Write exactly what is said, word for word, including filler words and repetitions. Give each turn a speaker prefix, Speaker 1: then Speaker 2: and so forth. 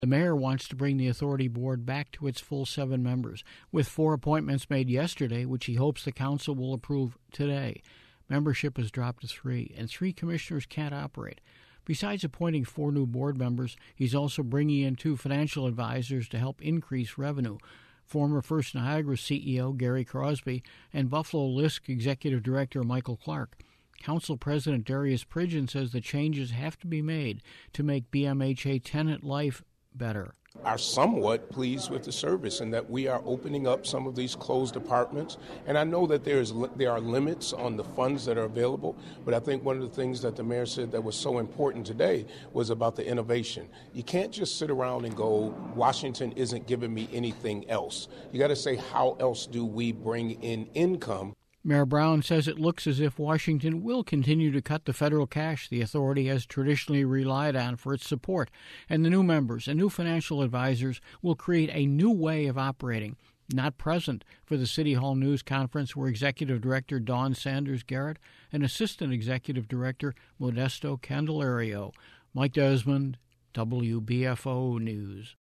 Speaker 1: The mayor wants to bring the authority board back to its full seven members, with four appointments made yesterday, which he hopes the council will approve today. Membership has dropped to three, and three commissioners can't operate. Besides appointing four new board members, he's also bringing in two financial advisors to help increase revenue. Former First Niagara C E O Gary Crosby and Buffalo Lisk Executive Director Michael Clark. Council President Darius Pridgeon says the changes have to be made to make B M H A tenant life better.
Speaker 2: Are somewhat pleased with the service and that we are opening up some of these closed apartments. And I know that there's there are limits on the funds that are available, but I think one of the things that the mayor said that was so important today was about the innovation. You can't just sit around and go, Washington isn't giving me anything else. You got to say, how else do we bring in income?
Speaker 1: Mayor Brown says it looks as if Washington will continue to cut the federal cash the authority has traditionally relied on for its support, and the new members and new financial advisors will create a new way of operating. Not present for the City Hall News Conference were Executive Director Dawn Sanders Garrett and Assistant Executive Director Modesto Candelario. Mike Desmond, W B F O News.